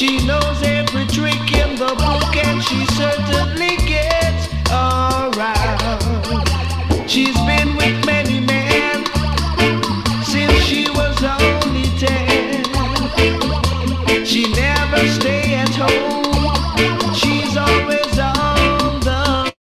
She knows every trick in the book and she certainly gets